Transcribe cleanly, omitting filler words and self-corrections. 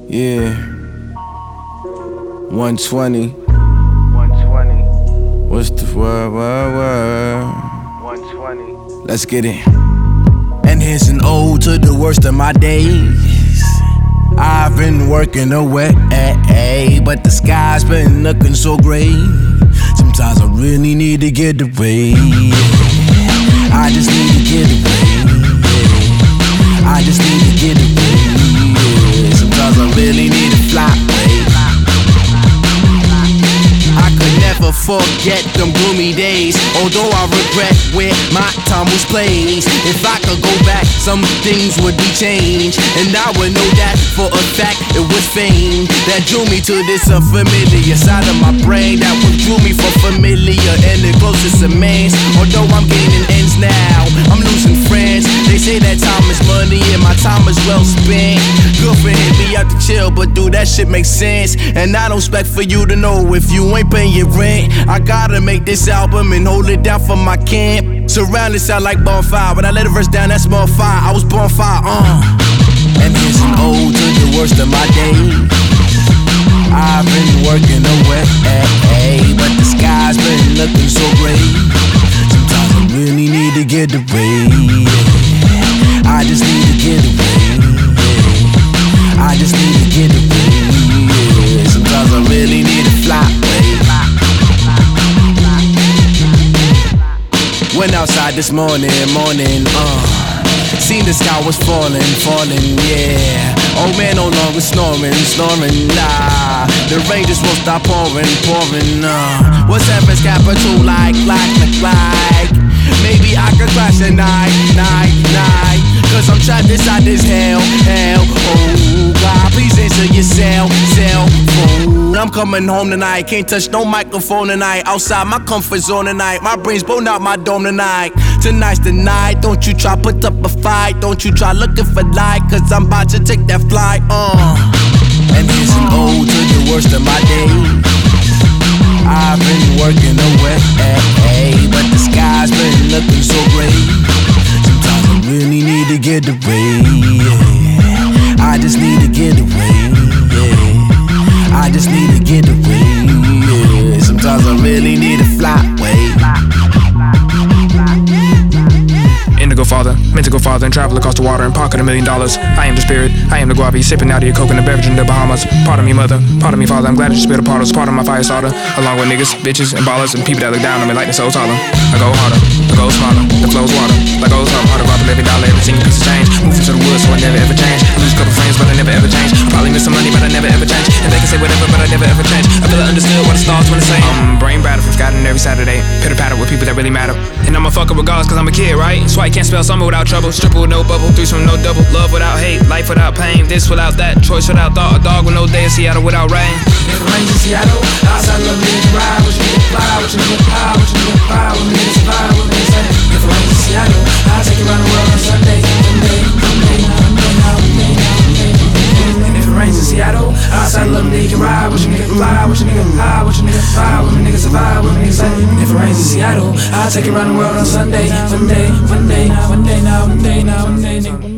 Yeah. 120. 120. What's the word? 120. Let's get it. And here's an ode to the worst of my days. I've been working away, but the sky's been looking so gray. Sometimes I really need to get away. I just need to get away. I just need to get away. Sometimes I really need to fly away. I could never forget them gloomy days, although I regret where my time was placed. If I could go back, some things would be changed, and I would know that for a fact it was fame that drew me to this unfamiliar side of my brain, that withdrew me from familiar and the closest of mains. Although I'm gaining ends now, I'm losing friends. They say that time is money and my time is well spent. Girlfriend hit me out to chill, but dude, that shit makes sense. And I don't expect for you to know if you ain't paying your rent. I gotta make this album and hold it down for my camp. Surrounded sound like bonfire. When I let a verse down, that's small fire. I was born fire, And here's an ode to the worst of my days. I've been working away, but the sky's been looking so gray. Sometimes I really need to get away. I just need to get away. I just need to get away. Sometimes I really need to fly away. Went outside this morning, seen the sky was falling, yeah. Old man no longer snoring, nah. The rain just won't stop pouring, What's heaven's capital like? Maybe I could crash a night. Cause I'm trapped inside this hell. Oh God, please answer your cell phone. I'm coming home tonight, can't touch no microphone tonight. Outside my comfort zone tonight, my brain's blown out my dome tonight. Tonight's the night, don't you try put up a fight. Don't you try looking for light, cause I'm about to take that flight, And here's an ode to the worst of my days. I've been working away, but the sky's been looking so gray. Sometimes I really need to get away. I just need to get away. I just need to get away. Sometimes I really need to fly away. Indigo father, meant to go farther and travel across the water and pocket $1 million. I am the spirit, I am the guapi, sipping out of your coconut beverage in the Bahamas. Pardon me mother, pardon me father, I'm glad that you spilled a part of my fire starter. Along with niggas, bitches, and ballers, and people that look down on me like the soul's holler. I go harder, I go smaller, the flow's water. Like goes up, harder robbing every dollar, every single piece of change. Moving to the woods so I never ever change. I lose a couple friends but I never ever change. I probably miss some money but I never ever change. And they can say whatever but I never ever change. I feel I understood what the stars wanna say. Brain batter from Scotland every Saturday. Pitter patter with people that really matter. And I'ma fuck up regardless cause I'm a kid, right? So I can't spell summer without trouble. Stripper with no bubble, threesome no double. Love without hate, life without pain. This without that, choice without thought. A dog with no day in Seattle without rain. If it rains in Seattle, outside love me to ride. What you get fly, what you get high, what you get fire. What me to survive, what me to say. If it rains in Seattle, I'll take you around the world on Sunday. And if it rains in Seattle, outside love me to ride. What you get fly, what you get high, what you get fire. What me niggas survive, what me to say. And if it rains in Seattle, I'll take you around the world on Sunday. One day.